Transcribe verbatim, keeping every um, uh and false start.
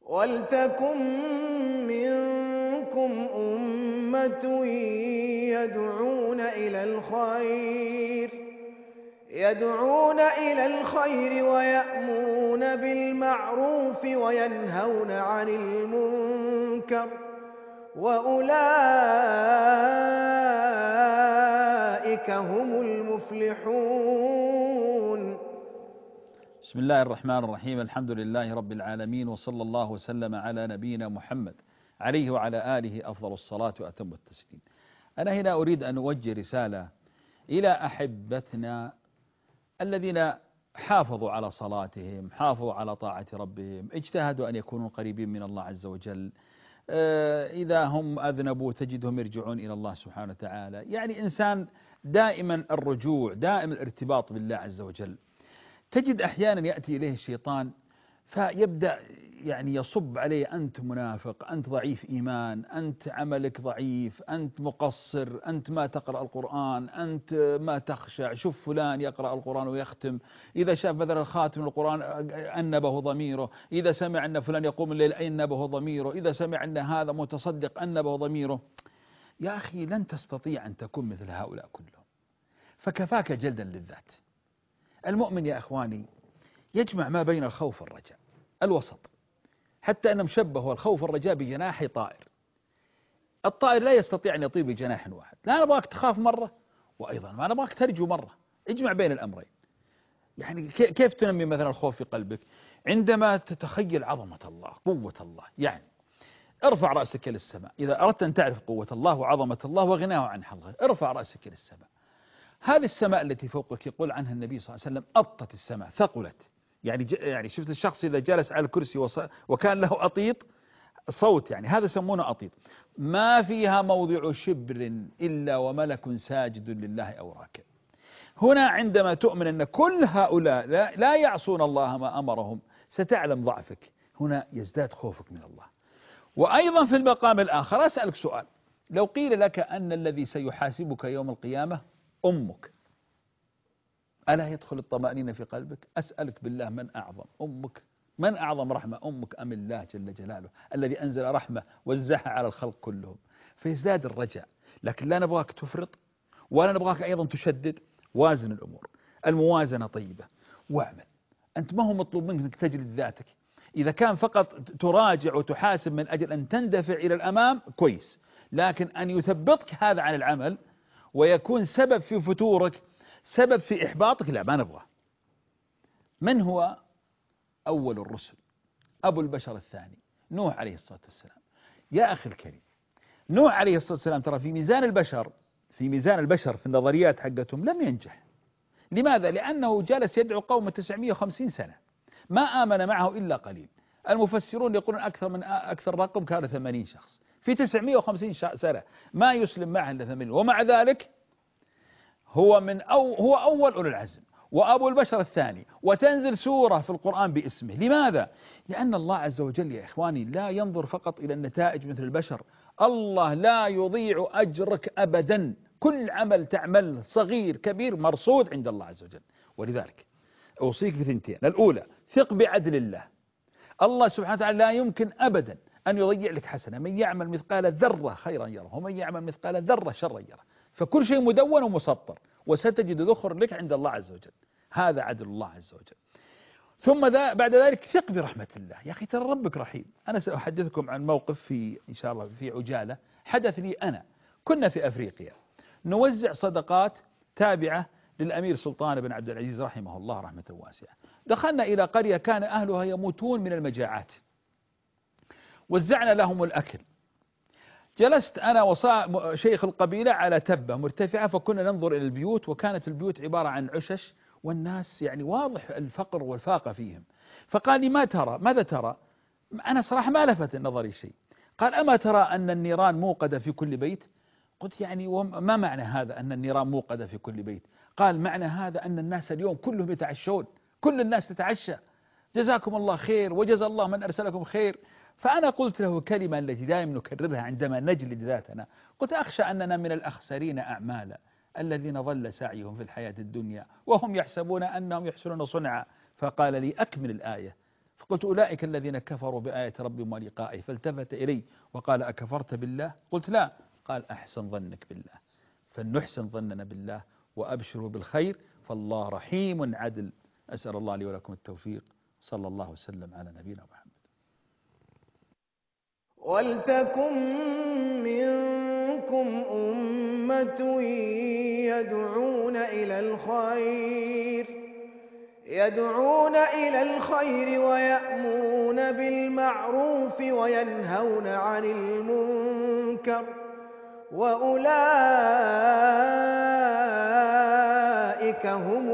وَلْتَكُن مِّنكُمْ أُمَّةٌ يَدْعُونَ إِلَى الْخَيْرِ يَدْعُونَ إِلَى الْخَيْرِ وَيَأْمُرُونَ بِالْمَعْرُوفِ وَيَنْهَوْنَ عَنِ الْمُنكَرِ وَأُولَئِكَ هُمُ الْمُفْلِحُونَ. بسم الله الرحمن الرحيم. الحمد لله رب العالمين، وصلى الله وسلم على نبينا محمد عليه وعلى آله أفضل الصلاة وأتم التسليم. أنا هنا أريد أن أوجه رسالة إلى أحبتنا الذين حافظوا على صلاتهم، حافظوا على طاعة ربهم، اجتهدوا أن يكونوا قريبين من الله عز وجل. إذا هم أذنبوا تجدهم يرجعون إلى الله سبحانه وتعالى. يعني إنسان دائما الرجوع، دائما الارتباط بالله عز وجل. تجد أحيانا يأتي إليه الشيطان فيبدأ يعني يصب عليه: أنت منافق، أنت ضعيف إيمان، أنت عملك ضعيف، أنت مقصر، أنت ما تقرأ القرآن، أنت ما تخشع، شوف فلان يقرأ القرآن ويختم، إذا شاف مثلا خاتم القرآن أنبه ضميره، إذا سمع أن فلان يقوم الليل أنبه ضميره، إذا سمع أن هذا متصدق أنبه ضميره. يا أخي لن تستطيع أن تكون مثل هؤلاء كلهم، فكفاك جلدا للذات. المؤمن يا إخواني يجمع ما بين الخوف والرجاء، الوسط، حتى أنهم شبهوا الخوف والرجاء بجناح طائر. الطائر لا يستطيع أن يطير بجناح واحد، لا نبغاك تخاف مرة وأيضا ما نبغاك ترجو مرة، اجمع بين الأمرين. يعني كيف تنمي مثلا الخوف في قلبك؟ عندما تتخيل عظمة الله، قوة الله. يعني ارفع رأسك إلى السماء إذا أردت أن تعرف قوة الله وعظمة الله وغناه عن حظه. ارفع رأسك إلى السماء. هذه السماء التي فوقك يقول عنها النبي صلى الله عليه وسلم: أطت السماء، ثقلت. يعني يعني شفت الشخص إذا جلس على الكرسي وكان له أطيط صوت، يعني هذا يسمونه أطيط. ما فيها موضع شبر إلا وملك ساجد لله أو راكع. هنا عندما تؤمن أن كل هؤلاء لا, لا يعصون الله ما أمرهم، ستعلم ضعفك، هنا يزداد خوفك من الله. وأيضا في المقام الآخر أسألك سؤال: لو قيل لك أن الذي سيحاسبك يوم القيامة أمك، ألا يدخل الطمأنينة في قلبك؟ أسألك بالله، من أعظم؟ أمك. من أعظم رحمة، أمك أم الله جل جلاله الذي أنزل رحمة وزعها على الخلق كلهم؟ فيزداد الرجاء. لكن لا نبغاك تفرط ولا نبغاك أيضا تشدد. وازن الأمور، الموازنة طيبة، واعمل. أنت ما هو مطلوب منك أنك تجلد ذاتك. إذا كان فقط تراجع وتحاسب من أجل أن تندفع إلى الأمام كويس، لكن أن يثبطك هذا عن العمل ويكون سبب في فتورك، سبب في إحباطك، لا، ما نبغى. من هو أول الرسل؟ أبو البشر الثاني، نوح عليه الصلاة والسلام. يا أخي الكريم، نوح عليه الصلاة والسلام ترى في ميزان البشر في ميزان البشر في النظريات حقتهم لم ينجح. لماذا؟ لأنه جلس يدعو قوم تسعمائة وخمسين سنة، ما آمن معه إلا قليل. المفسرون يقولون أكثر من أكثر رقم كان ثمانين شخص في تسعمائة وخمسين سنة، ما يسلم معه إلا ثمانين. ومع ذلك هو من أو هو أول أولي العزم وأبو البشر الثاني، وتنزل سورة في القرآن باسمه. لماذا؟ لأن الله عز وجل يا إخواني لا ينظر فقط إلى النتائج مثل البشر. الله لا يضيع أجرك أبدا، كل عمل تعمل صغير كبير مرصود عند الله عز وجل. ولذلك أوصيك بثنتين: الأولى، ثق بعدل الله. الله سبحانه وتعالى لا يمكن أبدا أن يضيع لك حسنة. من يعمل مثقال ذرة خيرا يره، ومن يعمل مثقال ذرة شرا يره. فكل شيء مدون ومسطر، وستجد ذخر لك عند الله عز وجل. هذا عدل الله عز وجل. ثم بعد ذلك ثق برحمة الله. يا أخي ترى ربك رحيم. أنا سأحدثكم عن موقف في إن شاء الله في عجالة حدث لي أنا. كنا في أفريقيا نوزع صدقات تابعة للأمير سلطان بن عبد العزيز رحمه الله رحمة واسعة. دخلنا إلى قرية كان أهلها يموتون من المجاعات، وزعنا لهم الأكل. جلست أنا وشيخ القبيلة على تبة مرتفعة، فكنا ننظر إلى البيوت، وكانت البيوت عبارة عن عشش، والناس يعني واضح الفقر والفاقة فيهم. فقال لي: ما ترى؟ ماذا ترى؟ أنا صراحة ما لفت نظري شيء. قال: أما ترى أن النيران موقدة في كل بيت؟ قلت: يعني ما معنى هذا أن النيران موقدة في كل بيت؟ قال: معنى هذا أن الناس اليوم كلهم يتعشون، كل الناس تتعشى. جزاكم الله خير وجزا الله من أرسلكم خير. فأنا قلت له كلمة التي دائما نكررها عندما نجلد ذاتنا، قلت: أخشى أننا من الأخسرين أعمالا الذين ضل سعيهم في الحياة الدنيا وهم يحسبون أنهم يحسنون صنعا. فقال لي: أكمل الآية. قلت أولئك الذين كفروا بآية ربهم ولقائه، فالتفت إلي وقال أكفرت بالله؟ قلت لا. قال أحسن ظنك بالله، فلنحسن ظننا بالله وأبشروا بالخير، فالله رحيم عدل. أسأل الله لي ولكم التوفيق. صلى الله وسلم على نبينا محمد. ولتكن منكم أمة يدعون إلى الخير يدعون إلى الخير ويأمرون بالمعروف وينهون عن المنكر، وأولئك هم